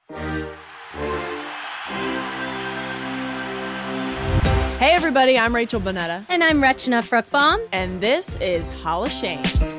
Hey everybody, I'm Rachel Bonetta. And I'm Rachna Fruchtbaum. And this is Hall of Shame.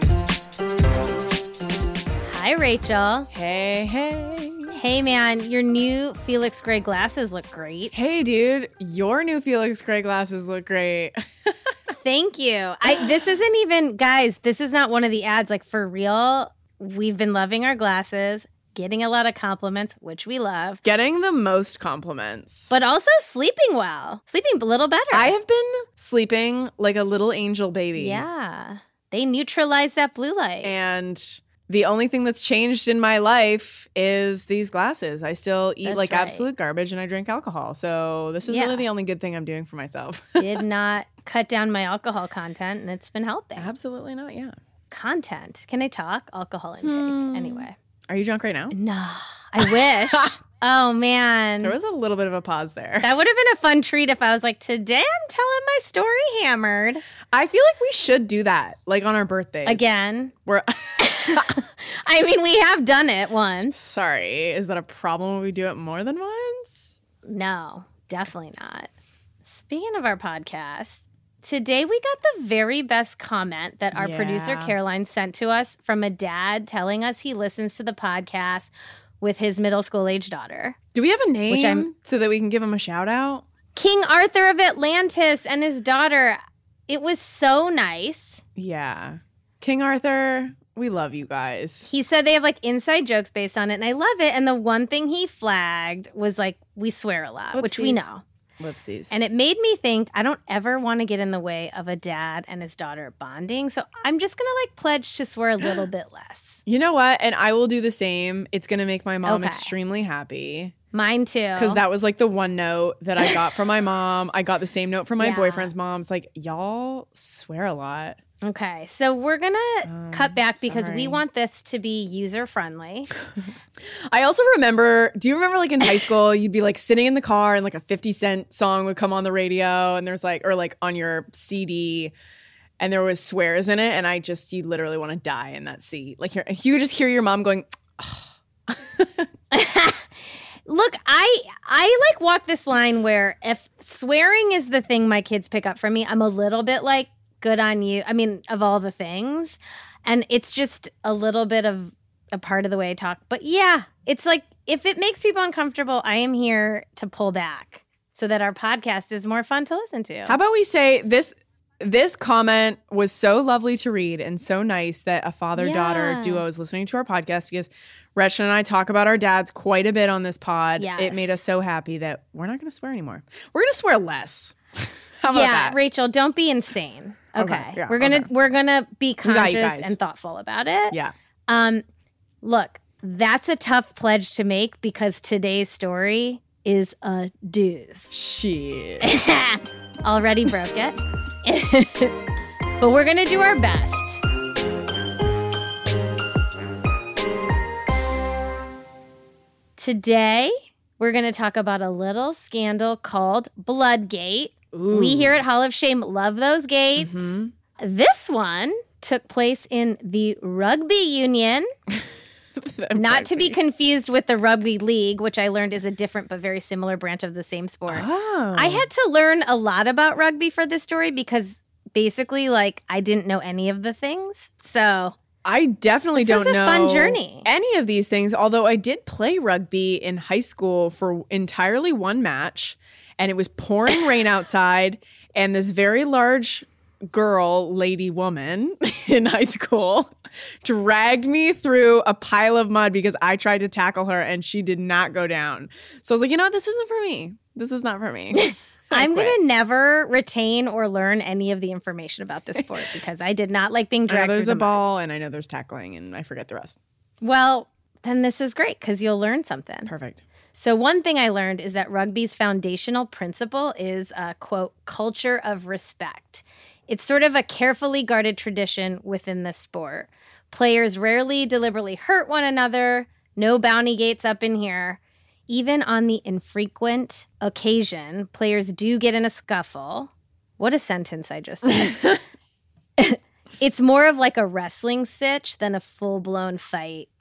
Hi, Rachel. Hey. Hey, man, your new Felix Gray glasses look great. Hey, dude, your new Felix Gray glasses look great. Thank you. This isn't even, guys, this is not one of the ads. Like, for real, we've been loving our glasses, getting a lot of compliments, which we love. Getting the most compliments. But also sleeping well. Sleeping a little better. I have been sleeping like a little angel baby. Yeah. They neutralize that blue light. And the only thing that's changed in my life is these glasses. I still eat That's right. absolute garbage and I drink alcohol. So this is really the only good thing I'm doing for myself. Did not cut down my alcohol content, and it's been helping. Absolutely not, yeah. Content. Can I talk? Alcohol intake. Anyway. Are you drunk right now? No, I wish. Oh, man. There was a little bit of a pause there. That would have been a fun treat if I was like, today I'm telling my story hammered. I feel like we should do that, like on our birthdays. Again. I mean, we have done it once. Sorry. Is that a problem when we do it more than once? No, definitely not. Speaking of our podcast, today we got the very best comment that our producer Caroline sent to us from a dad telling us he listens to the podcast with his middle school age daughter. Do we have a name so that we can give him a shout out? King Arthur of Atlantis and his daughter. It was so nice. Yeah. King Arthur, we love you guys. He said they have like inside jokes based on it, and I love it. And the one thing he flagged was like, we swear a lot, which we know. Whoopsies. And it made me think, I don't ever want to get in the way of a dad and his daughter bonding. So I'm just going to like pledge to swear a little bit less. You know what? And I will do the same. It's going to make my mom extremely happy. Mine too. Because that was like the one note that I got from my mom. I got the same note from my boyfriend's mom. It's like, y'all swear a lot. Okay, so we're going to cut back because we want this to be user-friendly. I also remember, do you remember like in high school, you'd be like sitting in the car and like a 50 Cent song would come on the radio and there's like, or like on your CD and there was swears in it and you literally want to die in that seat. Like you just hear your mom going, oh. Look, I like walk this line where if swearing is the thing my kids pick up from me, I'm a little bit like, good on you. I mean, of all the things. And it's just a little bit of a part of the way I talk. But yeah, it's like, if it makes people uncomfortable, I am here to pull back so that our podcast is more fun to listen to. How about we say this comment was so lovely to read and so nice that a father-daughter duo is listening to our podcast because Rachna and I talk about our dads quite a bit on this pod. Yes. It made us so happy that we're not going to swear anymore. We're going to swear less. How about that? Rachel, don't be insane. Okay. Yeah, we're gonna be conscious and thoughtful about it. Yeah. Look, that's a tough pledge to make because today's story is a doozy. Shit. Already broke it. But we're gonna do our best. Today, we're gonna talk about a little scandal called Bloodgate. Ooh. We here at Hall of Shame love those gates. Mm-hmm. This one took place in the rugby union. Not to be confused with the rugby league, which I learned is a different but very similar branch of the same sport. Oh. I had to learn a lot about rugby for this story because basically, like, I didn't know any of the things. So I definitely don't know a fun journey. Any of these things, although I did play rugby in high school for entirely one match. And it was pouring rain outside, and this very large lady woman in high school dragged me through a pile of mud because I tried to tackle her, and she did not go down. So I was like, you know what? This isn't for me. This is not for me. I'm going to never retain or learn any of the information about this sport because I did not like being dragged through the mud. There's a ball, and I know there's tackling, and I forget the rest. Well, then this is great because you'll learn something. Perfect. So one thing I learned is that rugby's foundational principle is a, quote, culture of respect. It's sort of a carefully guarded tradition within the sport. Players rarely deliberately hurt one another. No bounty gates up in here. Even on the infrequent occasion, players do get in a scuffle. What a sentence I just said. It's more of like a wrestling sitch than a full-blown fight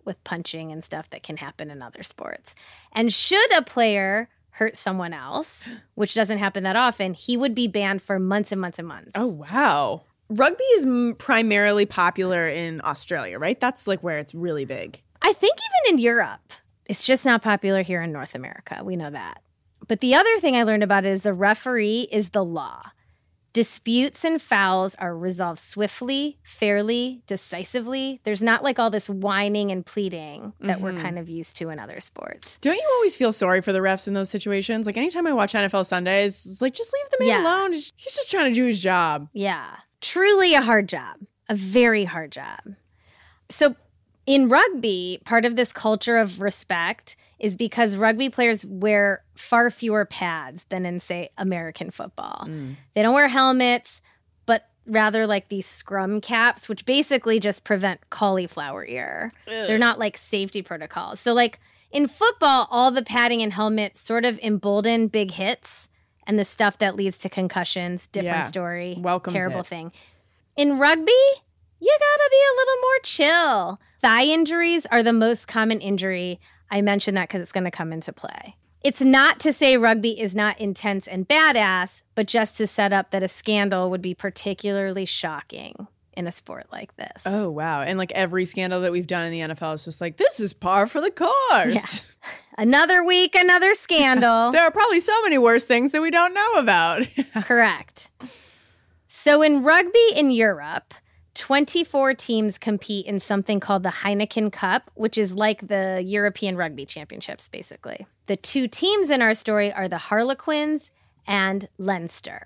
with punching and stuff that can happen in other sports. And should a player hurt someone else, which doesn't happen that often, he would be banned for months and months and months. Oh, wow. Rugby is primarily popular in Australia, right? That's like where it's really big. I think even in Europe, it's just not popular here in North America. We know that. But the other thing I learned about it is the referee is the law. Disputes and fouls are resolved swiftly, fairly, decisively. There's not like all this whining and pleading that we're kind of used to in other sports. Don't you always feel sorry for the refs in those situations? Like anytime I watch NFL Sundays, it's like, just leave the man alone. He's just trying to do his job. Yeah. Truly a hard job. A very hard job. So in rugby, part of this culture of respect is because rugby players wear far fewer pads than in, say, American football. They don't wear helmets, but rather like these scrum caps, which basically just prevent cauliflower ear. They're not like safety protocols. So like in football, all the padding and helmets sort of embolden big hits and the stuff that leads to concussions. Different story. Terrible thing. In rugby, you gotta be a little more chill. Thigh injuries are the most common injury. I mentioned that because it's going to come into play. It's not to say rugby is not intense and badass, but just to set up that a scandal would be particularly shocking in a sport like this. Oh, wow. And like every scandal that we've done in the NFL is just like, this is par for the course. Yeah. Another week, another scandal. There are probably so many worse things that we don't know about. Correct. So in rugby in Europe, 24 teams compete in something called the Heineken Cup, which is like the European Rugby Championships, basically. The two teams in our story are the Harlequins and Leinster.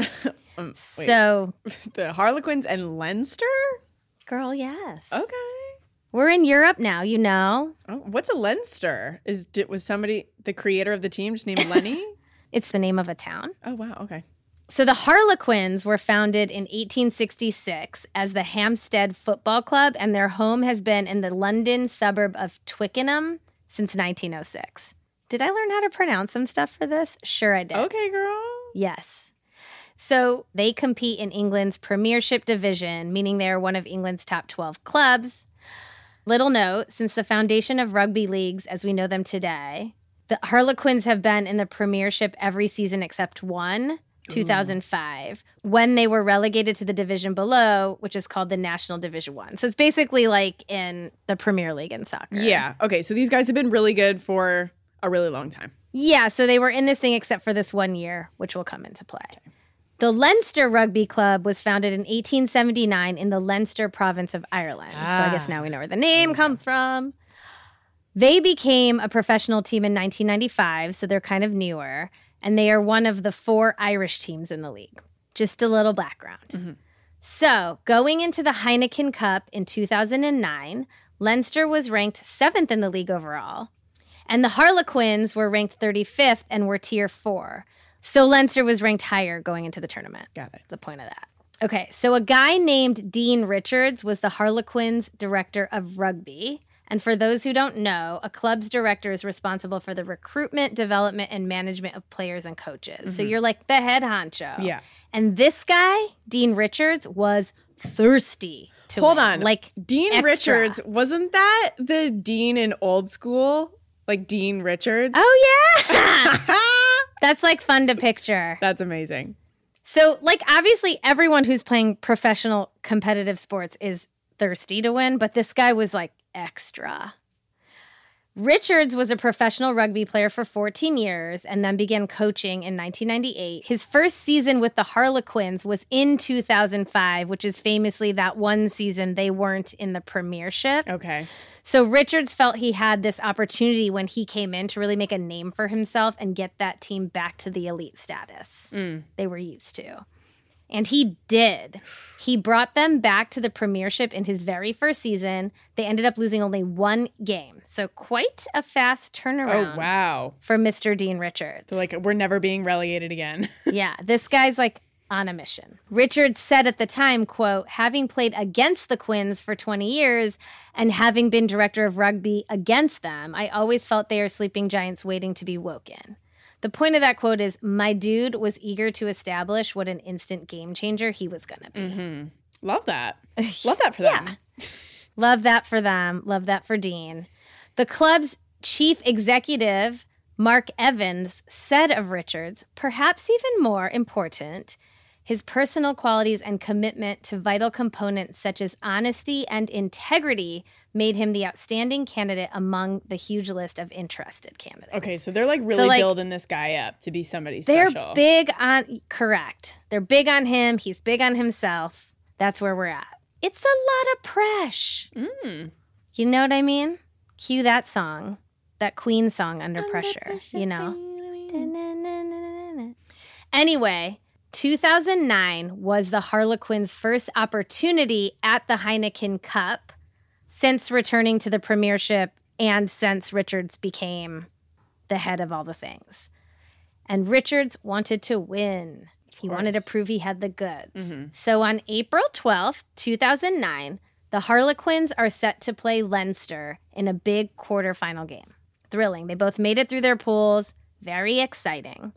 So the Harlequins and Leinster? Girl, yes. Okay. We're in Europe now, you know. Oh, what's a Leinster? Was somebody, the creator of the team, just named Lenny? It's the name of a town. Oh, wow. Okay. So the Harlequins were founded in 1866 as the Hampstead Football Club, and their home has been in the London suburb of Twickenham since 1906. Did I learn how to pronounce some stuff for this? Sure I did. Okay, girl. Yes. So they compete in England's Premiership division, meaning they are one of England's top 12 clubs. Little note, since the foundation of rugby leagues as we know them today, the Harlequins have been in the Premiership every season except one, 2005, when they were relegated to the division below, which is called the National Division 1. So it's basically like in the Premier League in soccer. Yeah. Okay. So these guys have been really good for a really long time. Yeah. So they were in this thing except for this 1 year, which will come into play. Okay. The Leinster Rugby Club was founded in 1879 in the Leinster province of Ireland. So I guess now we know where the name comes from. They became a professional team in 1995, so they're kind of newer. And they are one of the 4 Irish teams in the league. Just a little background. So, going into the Heineken Cup in 2009, Leinster was ranked 7th in the league overall. And the Harlequins were ranked 35th and were tier 4. So Leinster was ranked higher going into the tournament. Got it. The point of that. Okay, so a guy named Dean Richards was the Harlequins' director of rugby. And for those who don't know, a club's director is responsible for the recruitment, development, and management of players and coaches. So you're like the head honcho. Yeah. And this guy, Dean Richards, was thirsty to Hold win. on. Like Dean extra. Richards, wasn't that the dean in Old School? Like Dean Richards? Oh, yeah. That's like fun to picture. That's amazing. So like obviously everyone who's playing professional competitive sports is thirsty to win, but this guy was like extra. Richards was a professional rugby player for 14 years and then began coaching in 1998. His first season with the Harlequins was in 2005, which is famously that one season they weren't in the Premiership. Okay. So Richards felt he had this opportunity when he came in to really make a name for himself and get that team back to the elite status they were used to. And he did. He brought them back to the Premiership in his very first season. They ended up losing only 1 game. So quite a fast turnaround. Oh, wow. For Mr. Dean Richards. They're like, we're never being relegated again. Yeah, this guy's like on a mission. Richards said at the time, quote, having played against the Quins for 20 years and having been director of rugby against them, I always felt they are sleeping giants waiting to be woken. The point of that quote is, my dude was eager to establish what an instant game changer he was going to be. Love that. Love that for them. Yeah. Love that for them. Love that for Dean. The club's chief executive, Mark Evans, said of Richards, perhaps even more important, his personal qualities and commitment to vital components such as honesty and integrity made him the outstanding candidate among the huge list of interested candidates. Okay, so they're like really building this guy up to be somebody special. They're big on, correct. They're big on him. He's big on himself. That's where we're at. It's a lot of pressure. You know what I mean? Cue that song, that Queen song, Under Pressure, you know. Anyway, 2009 was the Harlequins' first opportunity at the Heineken Cup since returning to the Premiership and since Richards became the head of all the things. And Richards wanted to win. He wanted to prove he had the goods. So on April 12th, 2009, the Harlequins are set to play Leinster in a big quarterfinal game. Thrilling. They both made it through their pools. Very exciting.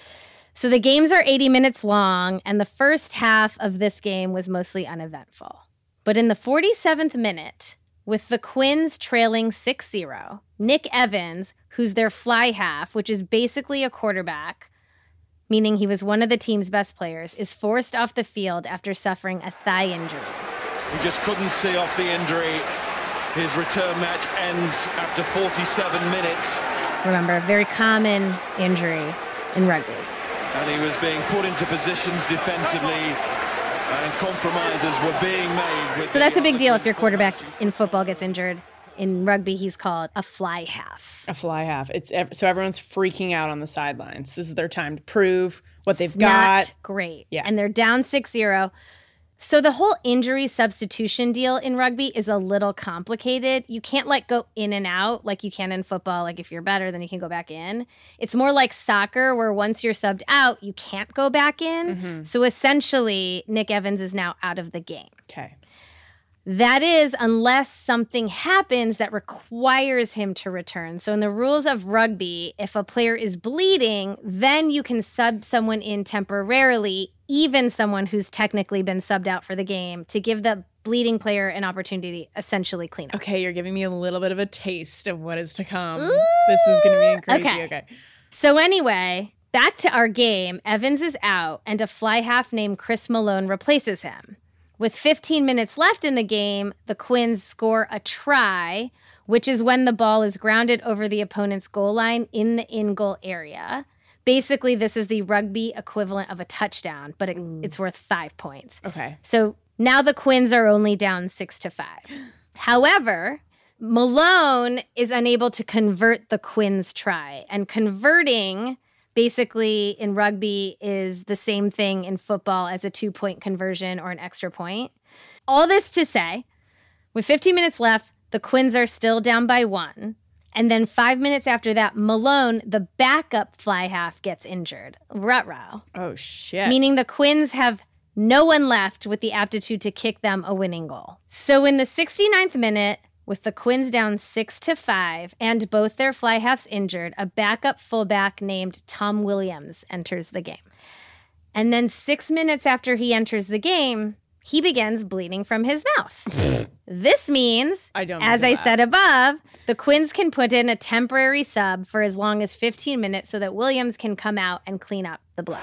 So the games are 80 minutes long, and the first half of this game was mostly uneventful. But in the 47th minute, with the Quins trailing 6-0, Nick Evans, who's their fly half, which is basically a quarterback, meaning he was one of the team's best players, is forced off the field after suffering a thigh injury. He just couldn't see off the injury. His return match ends after 47 minutes. Remember, a very common injury in rugby. And he was being put into positions defensively, and compromises were being made. So that's a big deal if your quarterback in football gets injured. In rugby, he's called a fly half. A fly half. So everyone's freaking out on the sidelines. This is their time to prove what they've got. Not great. Yeah. And they're down 6-0. So the whole injury substitution deal in rugby is a little complicated. You can't go in and out like you can in football. Like if you're better, then you can go back in. It's more like soccer where once you're subbed out, you can't go back in. So essentially, Nick Evans is now out of the game. Okay. That is, unless something happens that requires him to return. So in the rules of rugby, if a player is bleeding, then you can sub someone in temporarily, even someone who's technically been subbed out for the game, to give the bleeding player an opportunity to essentially clean up. Okay, you're giving me a little bit of a taste of what is to come. This is going to be crazy. Okay. So anyway, back to our game. Evans is out, and a fly half named Chris Malone replaces him. With 15 minutes left in the game, the Quins score a try, which is when the ball is grounded over the opponent's goal line in the in-goal area. Basically, this is the rugby equivalent of a touchdown, but it's worth 5 points. Okay. So now the Quins are only down 6-5. However, Malone is unable to convert the Quins try, and converting basically in rugby is the same thing in football as a 2-point conversion or an extra point. All this to say, with 15 minutes left, the Quins are still down by 1. And then 5 minutes after that, Malone, the backup fly half, gets injured. Ruh-roh. Oh, shit. Meaning the Quins have no one left with the aptitude to kick them a winning goal. So in the 69th minute, with the Quins down 6-5 and both their fly halves injured, a backup fullback named Tom Williams enters the game. And then 6 minutes after he enters the game, he begins bleeding from his mouth. This means, as I said above, the Quins can put in a temporary sub for as long as 15 minutes so that Williams can come out and clean up the blood.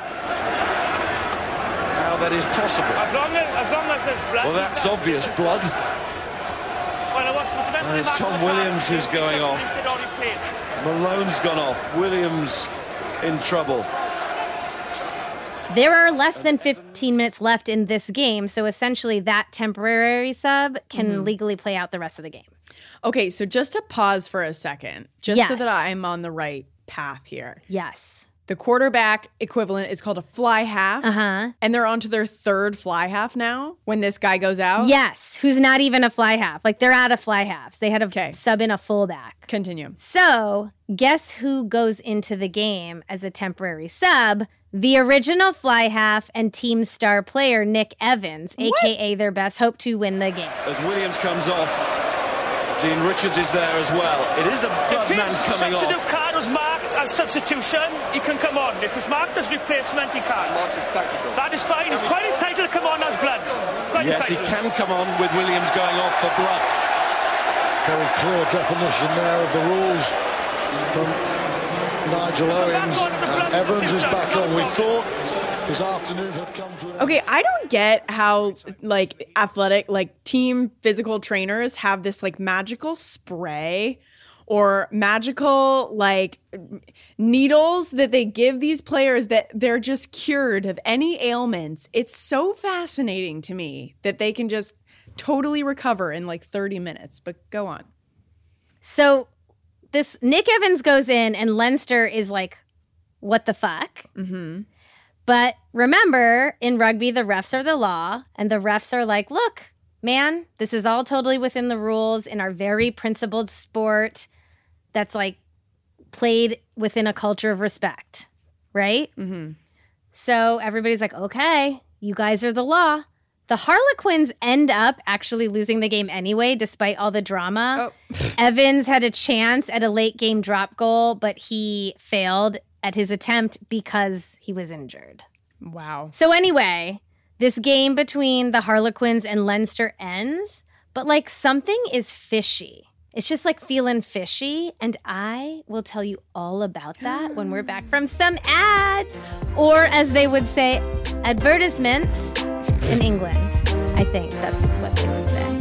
How that is possible. As long as there's blood. Well, that's obvious blood. And it's Tom Williams who's going off. Malone's gone off. Williams in trouble. There are less than 15 minutes left in this game, so essentially that temporary sub can legally play out the rest of the game. Okay, so just to pause for a second, just so that I'm on the right path here. Yes. The quarterback equivalent is called a fly half. And they're on to their third fly half now when this guy goes out? Yes, who's not even a fly half. Like, they're out of fly halves. They had to sub in a fullback. Continue. So, guess who goes into the game as a temporary sub? The original fly half and team star player, Nick Evans, a.k.a. their best hope to win the game. As Williams comes off, Dean Richards is there as well. It is a blood man coming off. If his substitute card was marked as substitution, he can come on. If it's marked as replacement, he can't. That is fine. He's quite entitled to come on as blood. Yes, he can come on with Williams going off for blood. Very clear definition there of the rules from Nigel Owens. And Evans is back on. We thought his afternoon had come to an end. Okay, I don't get how like athletic, like team physical trainers have this like magical spray or magical like needles that they give these players that they're just cured of any ailments. It's so fascinating to me that they can just totally recover in like 30 minutes. But go on. So this Nick Evans goes in and Leinster is like, what the fuck? Mm-hmm. But remember, in rugby, the refs are the law, and the refs are like, look, man, this is all totally within the rules in our very principled sport that's like played within a culture of respect, right? Mm-hmm. So everybody's like, okay, you guys are the law. The Harlequins end up actually losing the game anyway, despite all the drama. Oh. Evans had a chance at a late game drop goal, but he failed at his attempt because he was injured. Wow. So anyway, this game between the Harlequins and Leinster ends, but like something is fishy. It's just like feeling fishy, and I will tell you all about that when we're back from some ads, or as they would say, advertisements in England. I think that's what they would say.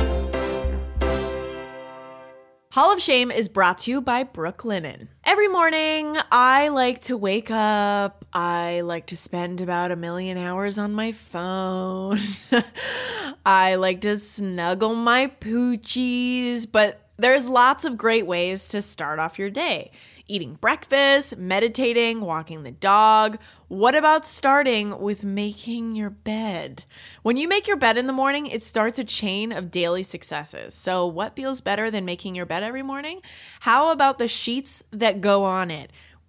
Hall of Shame is brought to you by Brooklinen. Every morning, I like to wake up. I like to spend about 1 million hours on my phone. I like to snuggle my poochies. But there's lots of great ways to start off your day. Eating breakfast, meditating, walking the dog. What about starting with making your bed? When you make your bed in the morning, it starts a chain of daily successes. So what feels better than making your bed every morning? How about the sheets that go on it?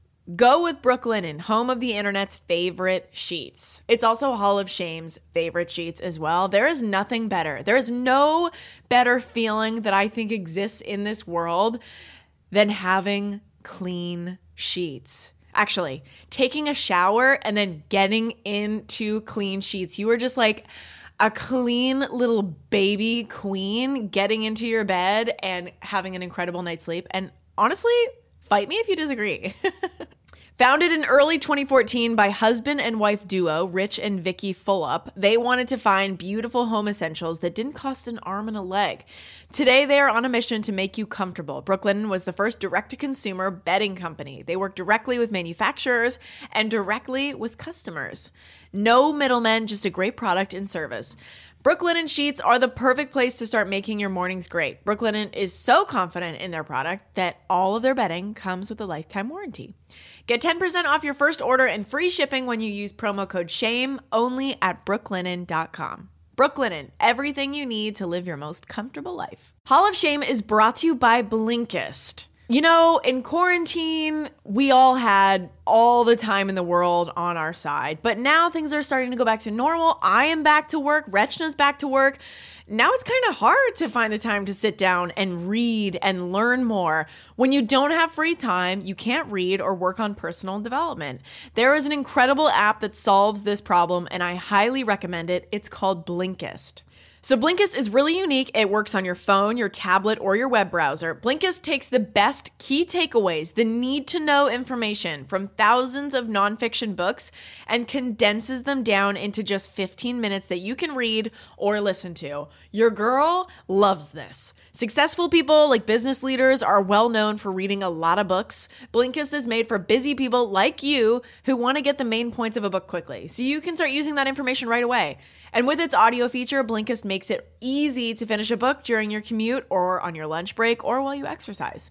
Go with Brooklinen, home of the internet's favorite sheets. It's also Hall of Shame's favorite sheets as well. There is nothing better. There is no better feeling that I think exists in this world than having clean sheets. Actually, taking a shower and then getting into clean sheets. You are just like a clean little baby queen getting into your bed and having an incredible night's sleep. And honestly, fight me if you disagree. Founded in early 2014 by husband and wife duo Rich and Vicky Fulop, they wanted to find beautiful home essentials that didn't cost an arm and a leg. Today, they are on a mission to make you comfortable. Brooklinen was the first direct-to-consumer bedding company. They work directly with manufacturers and directly with customers. No middlemen, just a great product and service. Brooklinen sheets are the perfect place to start making your mornings great. Brooklinen is so confident in their product that all of their bedding comes with a lifetime warranty. Get 10% off your first order and free shipping when you use promo code SHAME only at brooklinen.com. Brooklinen, everything you need to live your most comfortable life. Hall of Shame is brought to you by Blinkist. You know, in quarantine, we all had all the time in the world on our side, but now things are starting to go back to normal. I am back to work. Rechna's back to work. Now it's kind of hard to find the time to sit down and read and learn more. When you don't have free time, you can't read or work on personal development. There is an incredible app that solves this problem, and I highly recommend it. It's called Blinkist. So Blinkist is really unique. It works on your phone, your tablet, or your web browser. Blinkist takes the best key takeaways, the need-to-know information from thousands of nonfiction books and condenses them down into just 15 minutes that you can read or listen to. Your girl loves this. Successful people like business leaders are well known for reading a lot of books. Blinkist is made for busy people like you who want to get the main points of a book quickly, so you can start using that information right away. And with its audio feature, Blinkist makes it easy to finish a book during your commute or on your lunch break or while you exercise.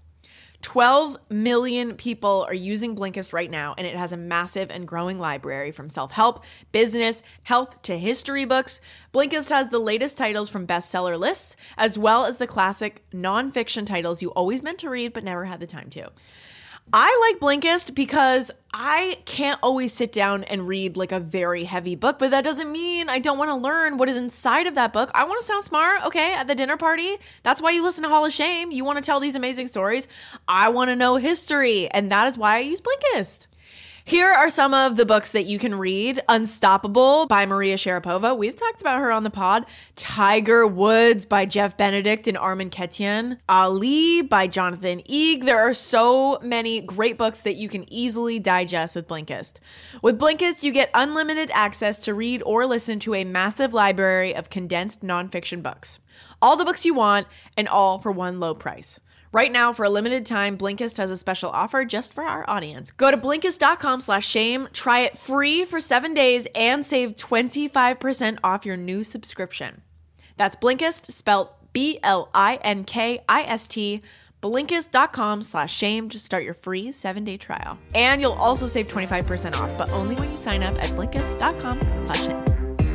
12 million people are using Blinkist right now, and it has a massive and growing library from self-help, business, health to history books. Blinkist has the latest titles from bestseller lists, as well as the classic nonfiction titles you always meant to read but never had the time to. I like Blinkist because I can't always sit down and read like a very heavy book, but that doesn't mean I don't want to learn what is inside of that book. I want to sound smart, okay, at the dinner party. That's why you listen to Hall of Shame. You want to tell these amazing stories. I want to know history, and that is why I use Blinkist. Here are some of the books that you can read. Unstoppable by Maria Sharapova. We've talked about her on the pod. Tiger Woods by Jeff Benedict and Armen Keteyian. Ali by Jonathan Eig. There are so many great books that you can easily digest with Blinkist. With Blinkist, you get unlimited access to read or listen to a massive library of condensed nonfiction books. All the books you want, and all for one low price. Right now, for a limited time, Blinkist has a special offer just for our audience. Go to Blinkist.com/shame, try it free for 7 days, and save 25% off your new subscription. That's Blinkist, spelled Blinkist, Blinkist.com/shame to start your free 7-day trial. And you'll also save 25% off, but only when you sign up at Blinkist.com/shame.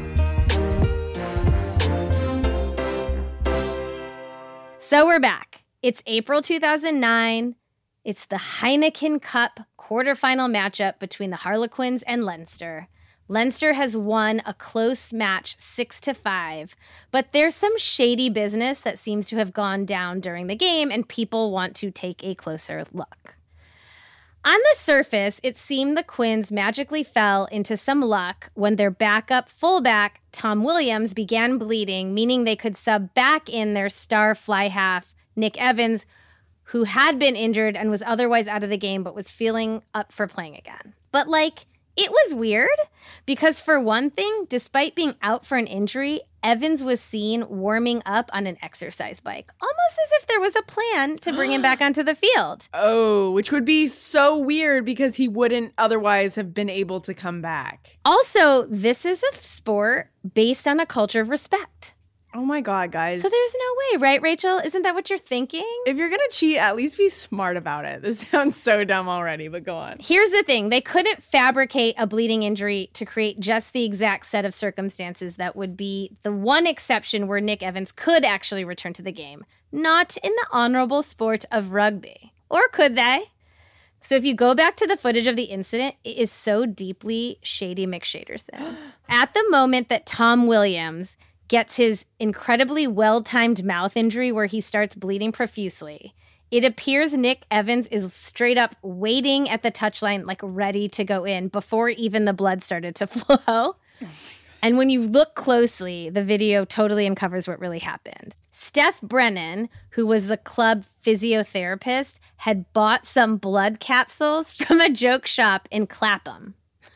So we're back. It's April 2009. It's the Heineken Cup quarterfinal matchup between the Harlequins and Leinster. Leinster has won a close match 6-5, but there's some shady business that seems to have gone down during the game, and people want to take a closer look. On the surface, it seemed the Quins magically fell into some luck when their backup fullback, Tom Williams, began bleeding, meaning they could sub back in their star fly half, Nick Evans, who had been injured and was otherwise out of the game but was feeling up for playing again. But, it was weird because, for one thing, despite being out for an injury, Evans was seen warming up on an exercise bike, almost as if there was a plan to bring him back onto the field. Oh, which would be so weird because he wouldn't otherwise have been able to come back. Also, this is a sport based on a culture of respect. Oh my God, guys. So there's no way, right, Rachel? Isn't that what you're thinking? If you're going to cheat, at least be smart about it. This sounds so dumb already, but go on. Here's the thing. They couldn't fabricate a bleeding injury to create just the exact set of circumstances that would be the one exception where Nick Evans could actually return to the game. Not in the honorable sport of rugby. Or could they? So if you go back to the footage of the incident, it is so deeply shady McShaderson. At the moment that Tom Williams gets his incredibly well-timed mouth injury where he starts bleeding profusely, it appears Nick Evans is straight up waiting at the touchline, ready to go in before even the blood started to flow. Oh, and when you look closely, the video totally uncovers what really happened. Steph Brennan, who was the club physiotherapist, had bought some blood capsules from a joke shop in Clapham.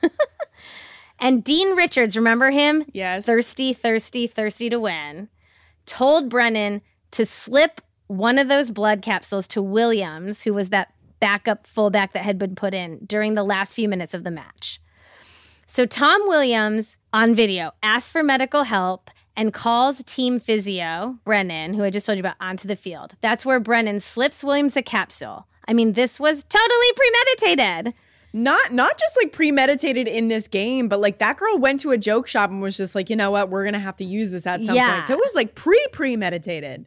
And Dean Richards, remember him? Yes. Thirsty to win. Told Brennan to slip one of those blood capsules to Williams, who was that backup fullback that had been put in during the last few minutes of the match. So Tom Williams, on video, asks for medical help and calls team physio, Brennan, who I just told you about, onto the field. That's where Brennan slips Williams a capsule. I mean, this was totally premeditated. Not just premeditated in this game, but that girl went to a joke shop and was just you know what, we're going to have to use this at some point. So it was premeditated.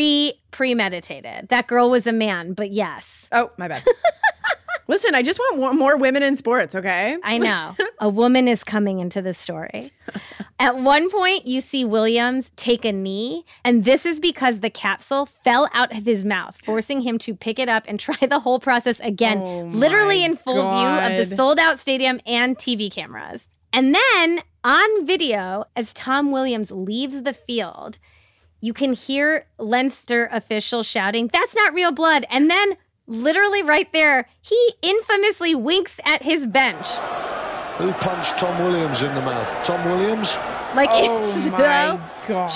Premeditated. That girl was a man, but yes. Oh, my bad. Listen, I just want more women in sports, okay? I know. A woman is coming into the story. At one point, you see Williams take a knee, and this is because the capsule fell out of his mouth, forcing him to pick it up and try the whole process again, literally in full view of the sold-out stadium and TV cameras. And then, on video, as Tom Williams leaves the field, you can hear Leinster officials shouting, "That's not real blood!" And then, literally right there, he infamously winks at his bench. Who punched Tom Williams in the mouth? Tom Williams? It's my God.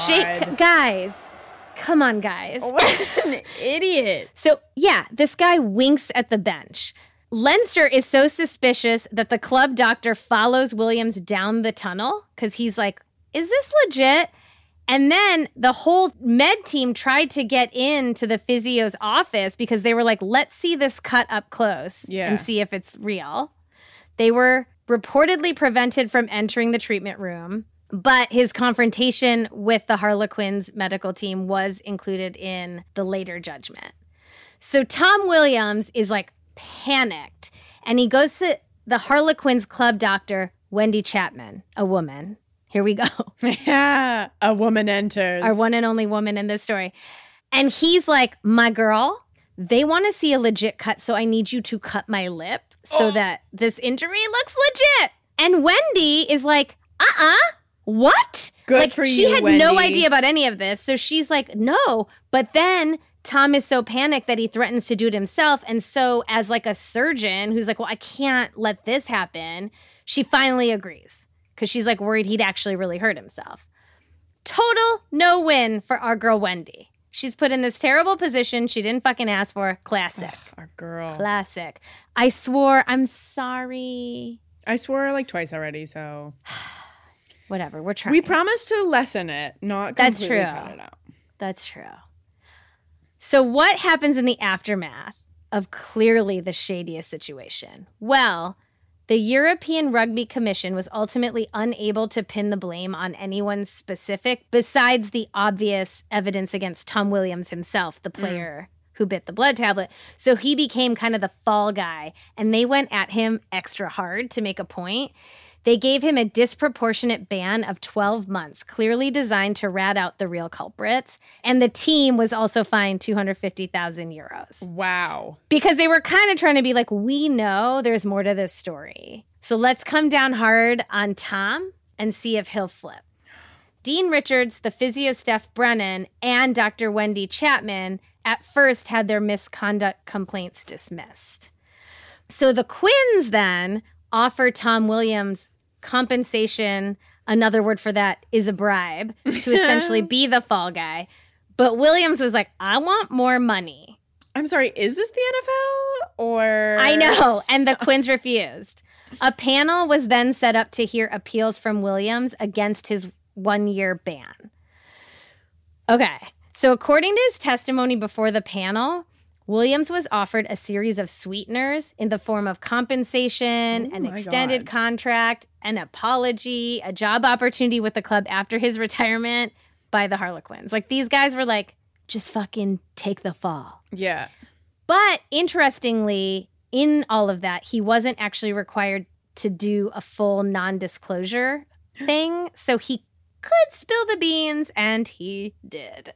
Guys, come on, guys. What an idiot. So, yeah, this guy winks at the bench. Leinster is so suspicious that the club doctor follows Williams down the tunnel because he's like, is this legit? And then the whole med team tried to get into the physio's office because they were like, let's see this cut up close and see if it's real. They were reportedly prevented from entering the treatment room, but his confrontation with the Harlequins medical team was included in the later judgment. So Tom Williams is panicked, and he goes to the Harlequins club doctor, Wendy Chapman, a woman. Here we go. Yeah, a woman enters. Our one and only woman in this story. And he's like, my girl, they want to see a legit cut, so I need you to cut my lip so that this injury looks legit. And Wendy is like, what? Good like, for you, she had Wendy. no idea about any of this. So she's like, no. But then Tom is so panicked that he threatens to do it himself. And so as like a surgeon who's like, well, I can't let this happen, she finally agrees because she's like worried he'd actually really hurt himself. Total no win for our girl Wendy. She's put in this terrible position she didn't fucking ask for. Classic. Our girl. Classic. I swore, I'm sorry. I swore like twice already, so. Whatever, we're trying. We promised to lessen it, not That's completely true. cut it out. That's true. So what happens in the aftermath of clearly the shadiest situation? Well, the European Rugby Commission was ultimately unable to pin the blame on anyone specific besides the obvious evidence against Tom Williams himself, the player who bit the blood tablet. So he became kind of the fall guy, and they went at him extra hard to make a point. They gave him a disproportionate ban of 12 months, clearly designed to rat out the real culprits. And the team was also fined 250,000 euros. Wow. Because they were kind of trying to be like, we know there's more to this story. So let's come down hard on Tom and see if he'll flip. Dean Richards, the physio Steph Brennan, and Dr. Wendy Chapman at first had their misconduct complaints dismissed. So the Quins then offer Tom Williams compensation, another word for that is a bribe, to essentially be the fall guy. But Williams was like, I want more money. I'm sorry, is this the NFL or? I know, and the Quins refused. A panel was then set up to hear appeals from Williams against his 1-year ban. Okay, so according to his testimony before the panel, Williams was offered a series of sweeteners in the form of compensation, an extended contract, an apology, a job opportunity with the club after his retirement by the Harlequins. Like, these guys were like, just fucking take the fall. Yeah. But interestingly, in all of that, he wasn't actually required to do a full non-disclosure thing. So he could spill the beans, and he did.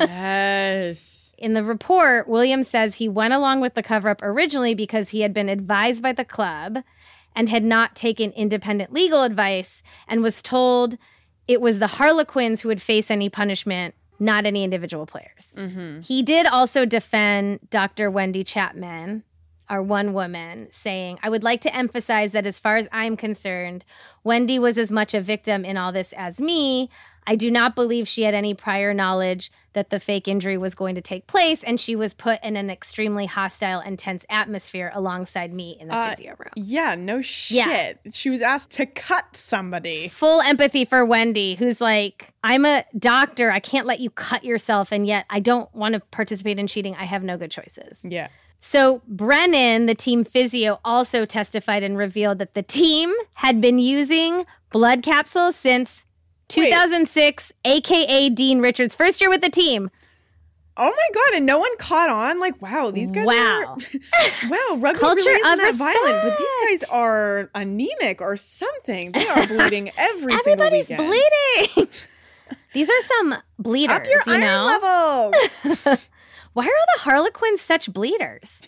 Yes. In the report, Williams says he went along with the cover-up originally because he had been advised by the club and had not taken independent legal advice and was told it was the Harlequins who would face any punishment, not any individual players. Mm-hmm. He did also defend Dr. Wendy Chapman, our one woman, saying, I would like to emphasize that as far as I'm concerned, Wendy was as much a victim in all this as me. I do not believe she had any prior knowledge that the fake injury was going to take place, and she was put in an extremely hostile and tense atmosphere alongside me in the physio room. Yeah, no shit. Yeah. She was asked to cut somebody. Full empathy for Wendy, who's like, I'm a doctor. I can't let you cut yourself, and yet I don't want to participate in cheating. I have no good choices. Yeah. So Brennan, the team physio, also testified and revealed that the team had been using blood capsules since 2006, a.k.a. Dean Richards' first year with the team. Oh my God, and no one caught on? Like, wow, these guys are... Wow, rugby Culture really isn't of that violent, but these respect. guys are anemic or something. They are bleeding every Everybody's single weekend. bleeding. These are some bleeders, Up your you iron know? levels. Why are all the Harlequins such bleeders?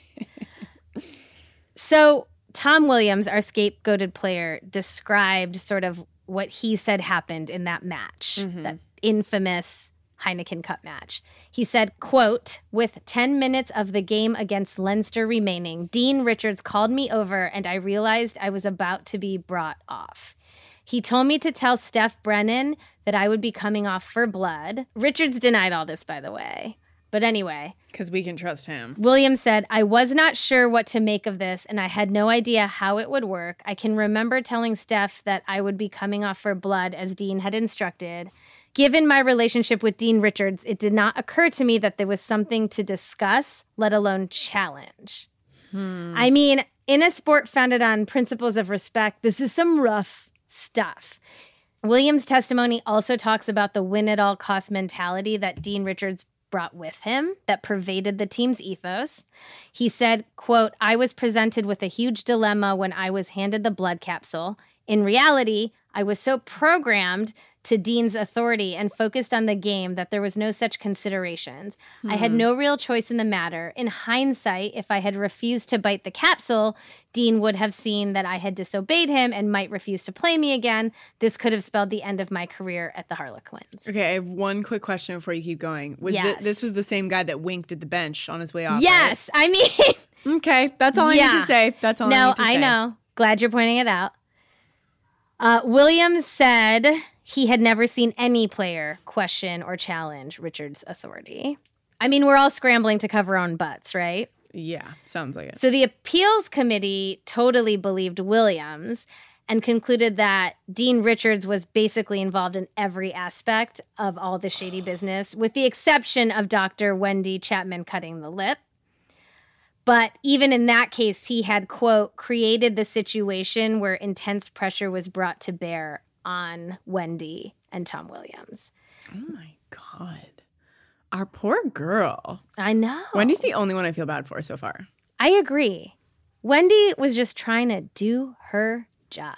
So Tom Williams, our scapegoated player, described sort of what he said happened in that match, that infamous Heineken Cup match. He said, quote, with 10 minutes of the game against Leinster remaining, Dean Richards called me over and I realized I was about to be brought off. He told me to tell Steph Brennan that I would be coming off for blood. Richards denied all this, by the way. But anyway. Because we can trust him. Williams said, I was not sure what to make of this, and I had no idea how it would work. I can remember telling Steph that I would be coming off for blood as Dean had instructed. Given my relationship with Dean Richards, it did not occur to me that there was something to discuss, let alone challenge. I mean, in a sport founded on principles of respect, this is some rough stuff. Williams' testimony also talks about the win-at-all-cost mentality that Dean Richards brought with him that pervaded the team's ethos. He said, quote, I was presented with a huge dilemma when I was handed the blood capsule. In reality, I was so programmed to Dean's authority and focused on the game that there was no such considerations. I had no real choice in the matter. In hindsight, if I had refused to bite the capsule, Dean would have seen that I had disobeyed him and might refuse to play me again. This could have spelled the end of my career at the Harlequins. Okay, I have one quick question before you keep going. Yes. This was the same guy that winked at the bench on his way off, Yes, I mean... right? Okay, that's all I need to say. That's all I need to say. No, I know. Glad you're pointing it out. Williams said he had never seen any player question or challenge Richards' authority. I mean, we're all scrambling to cover our own butts, right? Yeah, sounds like it. So the appeals committee totally believed Williams and concluded that Dean Richards was basically involved in every aspect of all the shady business, with the exception of Dr. Wendy Chapman cutting the lip. But even in that case, he had, quote, created the situation where intense pressure was brought to bear on Wendy and Tom Williams. Oh, my God. Our poor girl. I know. Wendy's the only one I feel bad for so far. I agree. Wendy was just trying to do her job.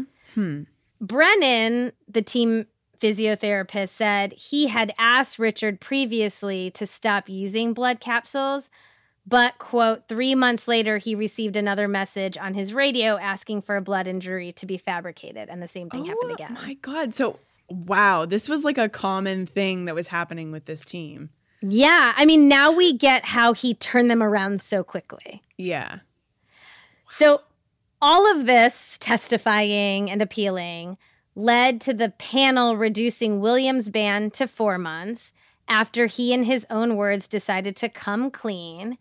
Brennan, the team physiotherapist, said he had asked Richard previously to stop using blood capsules, but, quote, 3 months later, he received another message on his radio asking for a blood injury to be fabricated, and the same thing happened again. Oh, my God. So, wow, this was like a common thing that was happening with this team. Yeah. I mean, now we get how he turned them around so quickly. Yeah. So all of this testifying and appealing led to the panel reducing Williams' ban to 4 months after he, in his own words, decided to come clean.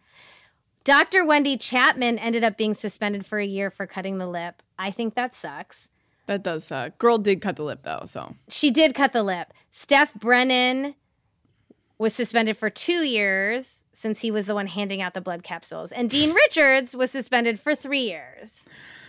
Dr. Wendy Chapman ended up being suspended for a year for cutting the lip. I think that sucks. That does suck. Girl did cut the lip, though, so. She did cut the lip. Steph Brennan was suspended for 2 years since he was the one handing out the blood capsules. And Dean Richards was suspended for 3 years.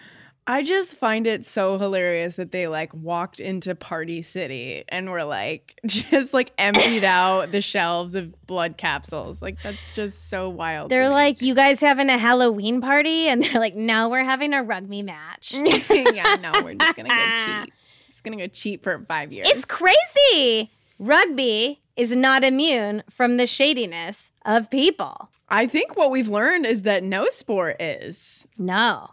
I just find it so hilarious that they like walked into Party City and were like just like emptied out the shelves of blood capsules. Like that's just so wild. They're like, you guys having a Halloween party? And they're like, no, we're having a rugby match. Yeah, no, we're just gonna go cheat. Just gonna go cheat for 5 years. It's crazy. Rugby is not immune from the shadiness of people. I think what we've learned is that no sport is. No.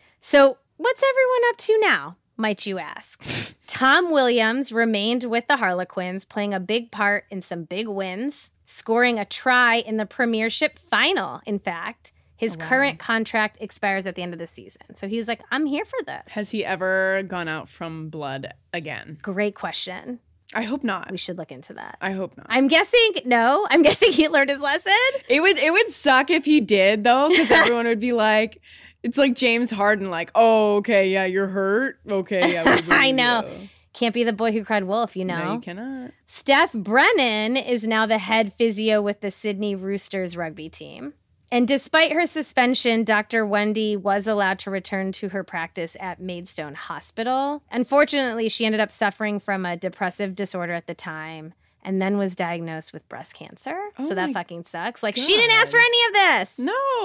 So what's everyone up to now, might you ask? Tom Williams remained with the Harlequins, playing a big part in some big wins, scoring a try in the Premiership final, in fact. His current contract expires at the end of the season. So he was like, I'm here for this. Has he ever gone out from blood again? Great question. I hope not. We should look into that. I hope not. I'm guessing no. I'm guessing he learned his lesson. It would suck if he did, though, because everyone would be like, it's like James Harden, like, oh, okay, yeah, you're hurt. Okay, yeah. I know. Can't be the boy who cried wolf, you know. No, you cannot. Steph Brennan is now the head physio with the Sydney Roosters rugby team. And despite her suspension, Dr. Wendy was allowed to return to her practice at Maidstone Hospital. Unfortunately, she ended up suffering from a depressive disorder at the time and then was diagnosed with breast cancer. Oh so that fucking sucks. Like, God. She didn't ask for any of this.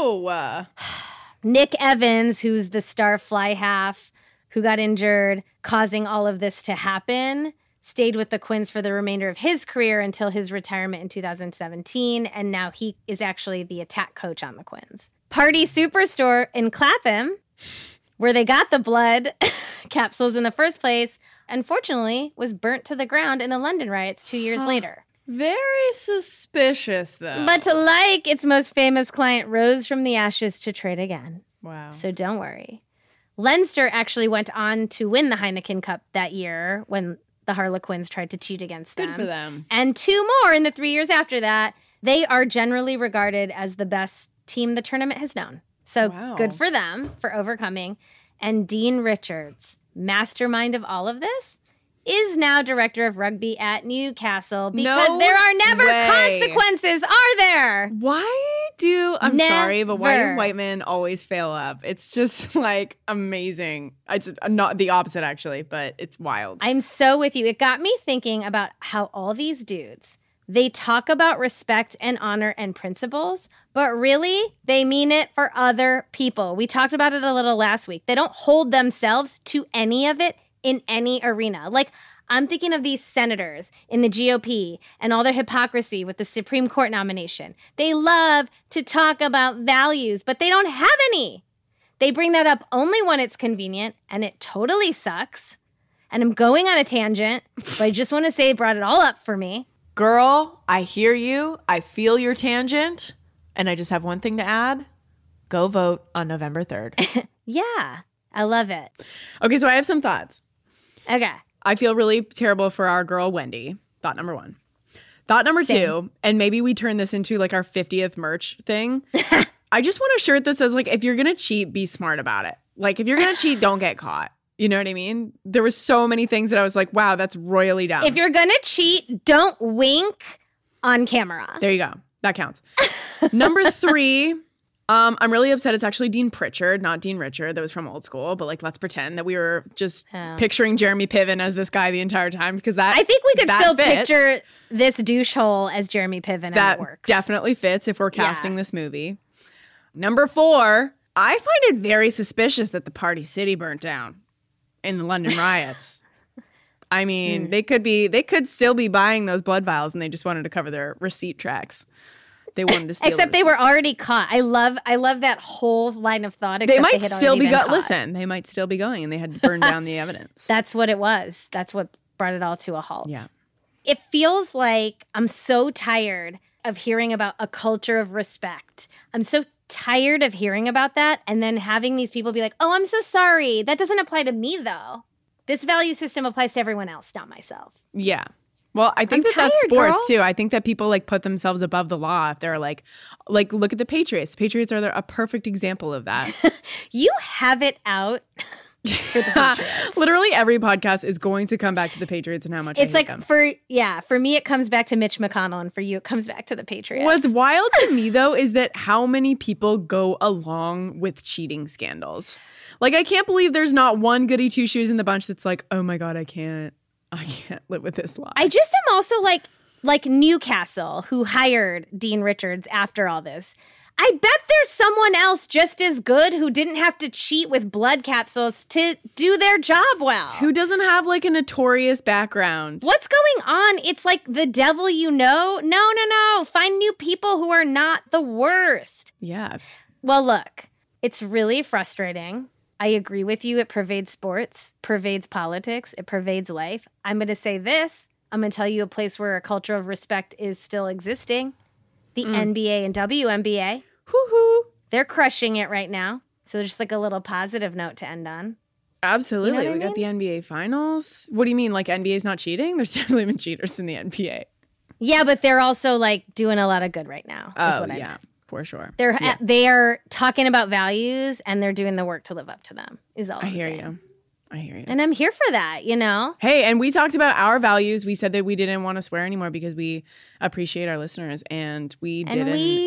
No. Nick Evans, who's the star fly half who got injured, causing all of this to happen, stayed with the Quins for the remainder of his career until his retirement in 2017, and now he is actually the attack coach on the Quins. Party Superstore in Clapham, where they got the blood capsules in the first place, unfortunately was burnt to the ground in the London riots 2 years later. Very suspicious, though. But like its most famous client rose from the ashes to trade again. Wow. So don't worry. Leinster actually went on to win the Heineken Cup that year when the Harlequins tried to cheat against them. Good for them. And 2 more in the 3 years after that. They are generally regarded as the best team the tournament has known. So Good for them for overcoming. And Dean Richards, mastermind of all of this, is now director of rugby at Newcastle because there are never consequences, are there? I'm sorry, but why do white men always fail up? It's just like amazing. It's not the opposite, actually, but it's wild. I'm so with you. It got me thinking about how all these dudes, they talk about respect and honor and principles, but really they mean it for other people. We talked about it a little last week. They don't hold themselves to any of it in any arena. Like, I'm thinking of these senators in the GOP and all their hypocrisy with the Supreme Court nomination. They love to talk about values, but they don't have any. They bring that up only when it's convenient, and it totally sucks. And I'm going on a tangent, but I just want to say it brought it all up for me. Girl, I hear you. I feel your tangent. And I just have one thing to add. Go vote on November 3rd. Yeah, I love it. Okay, so I have some thoughts. Okay. I feel really terrible for our girl, Wendy. Thought number one. Thought number two, and maybe we turn this into like our 50th merch thing. I just want a shirt that says, like, if you're going to cheat, be smart about it. Like, if you're going to cheat, don't get caught. You know what I mean? There was so many things that I was like, wow, that's royally dumb. If you're going to cheat, don't wink on camera. There you go. That counts. Number three, I'm really upset it's actually Dean Pritchard, not Dean Richard. That was from Old School. But, like, let's pretend that we were just picturing Jeremy Piven as this guy the entire time, because that I think we could still fits. picture this douche hole as Jeremy Piven, that and it works. definitely fits if we're casting this movie. Number four, I find it very suspicious that the Party City burnt down in the London riots. I mean, they could still be buying those blood vials, and they just wanted to cover their receipt tracks. They wanted to steal. Except they were already caught. I love that whole line of thought. They might had still be caught. Listen, they might still be going, and they had to burn down the evidence. That's what it was. That's what brought it all to a halt. Yeah. It feels like I'm so tired of hearing about a culture of respect. I'm so tired of hearing about that and then having these people be like, oh, I'm so sorry. That doesn't apply to me, though. This value system applies to everyone else, not myself. Yeah. Well, I think that's sports, too. I think that people, like, put themselves above the law if they're like, look at the Patriots. Patriots are a perfect example of that. You have it out for the Patriots. Literally every podcast is going to come back to the Patriots and how much it's I hate like them. For me it comes back to Mitch McConnell, and for you it comes back to the Patriots. What's wild to me though is that how many people go along with cheating scandals. Like, I can't believe there's not one goody two shoes in the bunch that's like, oh my God, I can't live with this lie. I just am also like Newcastle, who hired Dean Richards after all this. I bet there's someone else just as good who didn't have to cheat with blood capsules to do their job well. Who doesn't have like a notorious background? What's going on? It's like the devil you know. No. Find new people who are not the worst. Yeah. Well, look, it's really frustrating. I agree with you. It pervades sports, pervades politics, it pervades life. I'm going to say this. I'm going to tell you a place where a culture of respect is still existing. The NBA and WNBA. Hoo-hoo. They're crushing it right now. So just like a little positive note to end on. Absolutely. You know what We got the NBA finals. What do you mean? Like, NBA's not cheating? There's definitely been cheaters in the NBA. Yeah, but they're also like doing a lot of good right now. Is what I meant. For sure. They are talking about values, and they're doing the work to live up to them, is all I'm saying. I hear you. And I'm here for that, you know? Hey, and we talked about our values. We said that we didn't want to swear anymore because we appreciate our listeners, and we did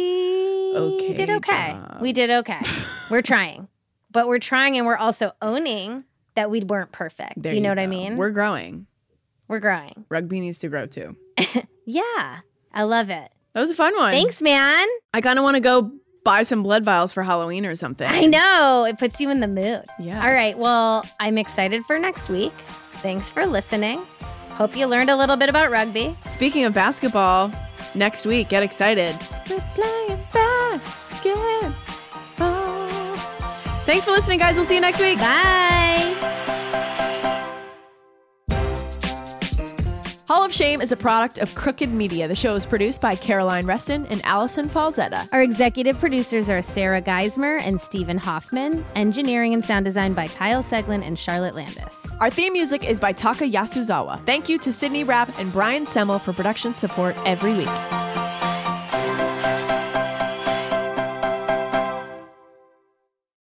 okay. Job. We did okay. We're trying. But we're trying, and we're also owning that we weren't perfect. There you know you what I go. mean? We're growing. We're growing. Rugby needs to grow too. Yeah. I love it. That was a fun one. Thanks, man. I kind of want to go buy some blood vials for Halloween or something. I know. It puts you in the mood. Yeah. All right. Well, I'm excited for next week. Thanks for listening. Hope you learned a little bit about rugby. Speaking of basketball, next week, get excited. We're playing basketball. Thanks for listening, guys. We'll see you next week. Bye. Hall of Shame is a product of Crooked Media. The show is produced by Caroline Reston and Allison Falzetta. Our executive producers are Sarah Geismer and Stephen Hoffman. Engineering and sound design by Kyle Seglin and Charlotte Landis. Our theme music is by Taka Yasuzawa. Thank you to Sydney Rapp and Brian Semmel for production support every week.